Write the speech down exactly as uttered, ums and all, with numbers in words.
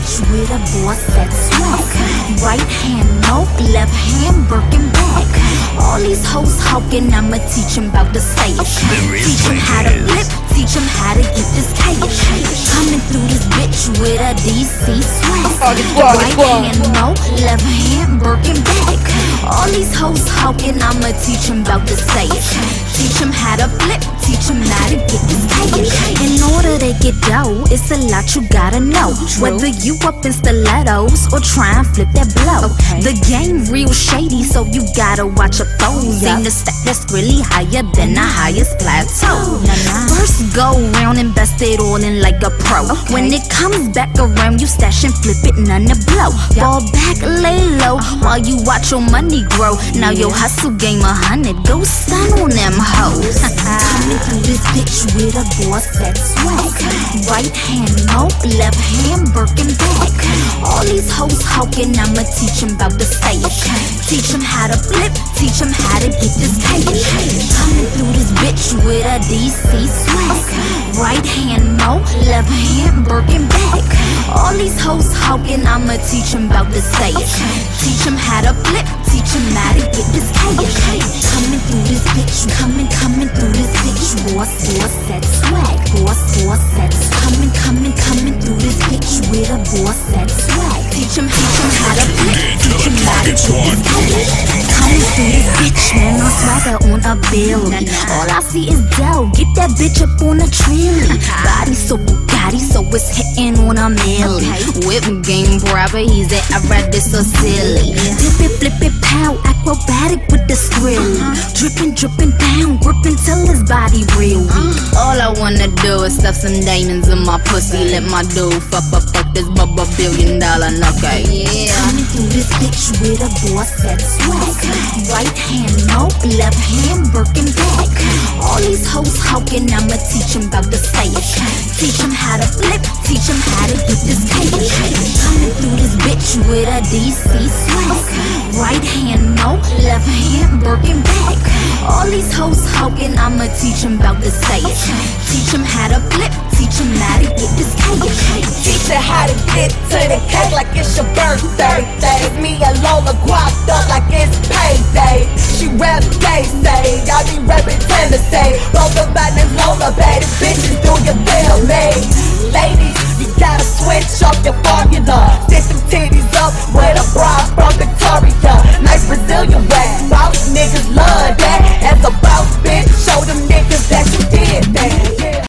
bitch with a boss that swag. Okay. Right hand no, left hand Birkin bag. Okay. All these hoes hawking, I'ma teach them about the stage. Okay. Teach them how to flip, teach them how to get this cash. Okay. Coming through this bitch with a D C swag. Right hand no, left hand Birkin bag. Okay. All these hoes hawking, I'ma teach them about the stage. Okay. Teach them how to flip, teach them how to get this cash. In order to get dough, it's a lot you gotta know. True. Whether you up in stilettos or try and flip that blow. Okay. The game real shady, so you gotta watch your foes. Yep. Ain't the stack that's really higher than the highest plateau. Nah, nah. First go round, invest it all in like a pro. Okay. When it comes back around, you stash and flip it, none to blow. Yep. Fall back, lay low, uh-huh. while you watch your money grow. Now your hustle game a hundred, go stun on them hoes. Coming through this bitch with a boss that swag. Okay. Right hand no, left hand Birkin bag. Okay. All these hoes hawking, I'ma teach them about the stage. Okay. Teach them how to flip, teach them how to get this cash. Okay. Coming through this bitch with a D C swag. Okay. Right hand no, left hand Birkin bag. Okay. All these hoes hawking, I'ma teach them about the stage. Okay. Teach them how to flip, teach them how to get this cash. Okay. Coming through this bitch, coming, coming through this bitch. Boss, boss, that swag. Boss, boss, that's coming, coming, coming through this bitch with a boss that swag. Teach them, teach them how to flip, teach them how to get this cash. Coming through this bitch, man, no swagger on a bill. All I see is dough, get that bitch up on a trilly. Body so Bugatti, so it's hitting on a milli. Whip game proper, he's at I read this so silly. Dip it, flip it, pow, acrobatic with the skrill. Dripping, dripping down, gripping till his body real weak. All I wanna do is stuff some diamonds in my pussy. Let my dude fuck up, fuck this bubba billion dollar knucker. Yeah. Coming through this bitch with a boss that swag. Right hand no, left hand Birkin bag. All these hoes hawking, I'ma teach them about the stage. Teach them how to flip, teach them how to get this cash. Coming through this bitch with a D C swag. Right hand no, left hand Birkin bag. All these hoes hawking, I'ma teach them about the stage. Teach them how to flip, teach them how to get this cash. Teach her how to get to the cake like it's your birthday. It's me and Lola guapped up like it's payday. She rap gay say, I be rapping Tennessee. Both of my names Lola, baby, bitches do